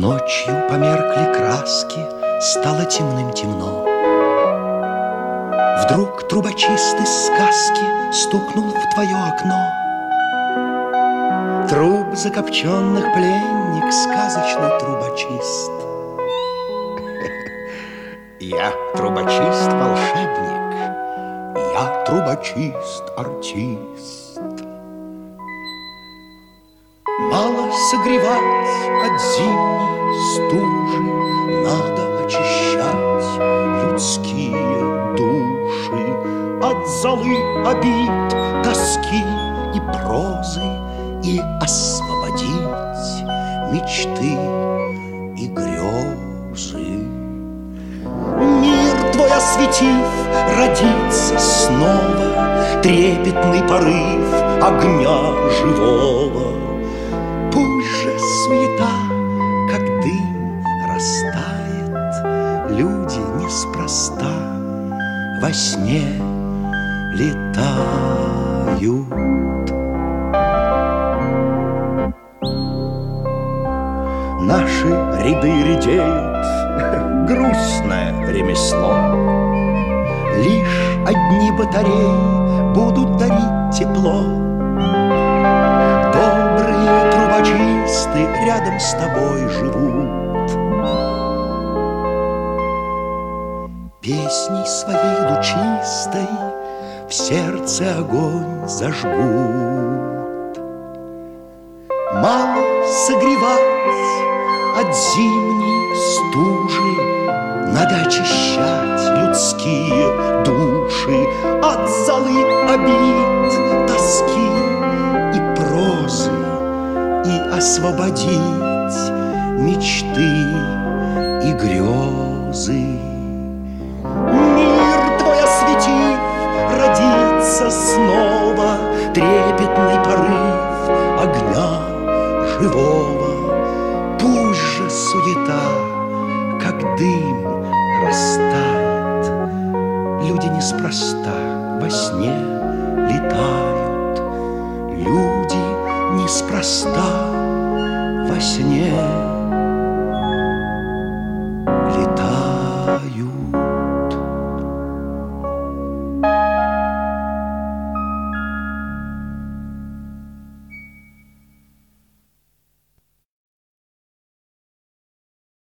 Ночью померкли краски, стало темным-темно. Вдруг трубочист из сказки стукнул в твое окно. Труб закопченных пленник, сказочный трубочист. Я трубочист-волшебник, я трубочист-артист. Мало согревать от зимней стужи, надо очищать людские души от золы, обид, тоски и прозы и освободить мечты и грезы. Мир твой осветив, родится снова трепетный порыв огня живого. Пусть же суета, как дым, растает, люди неспроста во сне летают. Наши ряды редеют, грустное ремесло. Лишь одни батареи будут дарить тепло. Добрые трубочисты рядом с тобой живут, песней своей лучистой в сердце огонь зажгут. Мало согревать от зимней стужи, надо очищать людские души от золы, обид, тоски и прозы и освободить мечты и грезы. Мир твой осветив, родится снова трепетный порыв огня живого. Пусть же суета, как дым, растает, люди неспроста во сне летают. Люди неспроста во сне